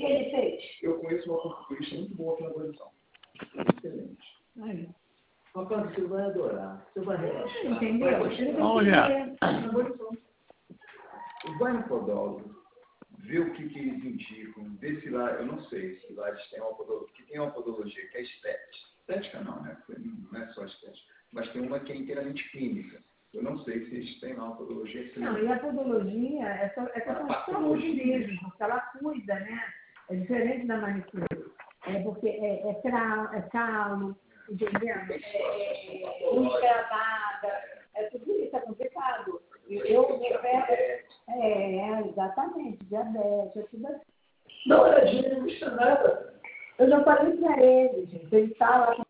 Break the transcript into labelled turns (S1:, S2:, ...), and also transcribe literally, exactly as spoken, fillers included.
S1: ele fez?
S2: Eu conheço uma portuguesa muito boa aqui na abolição. Excelente.
S1: Aí.
S3: Papai, você vai adorar. Você vai relaxar.
S1: Entendeu?
S3: Vai gostar.
S4: Olha.
S2: Vai no podólogo, vê o que, que eles indicam, vê se lá, eu não sei se lá eles têm uma podologia, que tem uma podologia que é estética. Estética não, né? Não é só estética. Mas tem uma que é inteiramente clínica. Eu não sei se eles têm lá uma podologia clínica.
S1: Não, e a podologia é só, é questão de saúde mesmo, porque ela cuida, né? É diferente da manicure. É porque é, é, cra, é calo, entendeu? É, é unha gravada, é tudo isso, é complicado. Eu, eu, eu é, é, exatamente, diabetes, é tudo assim.
S3: Dá uma olhadinha, não custa nada.
S1: Eu já falei para ele, gente, ele fala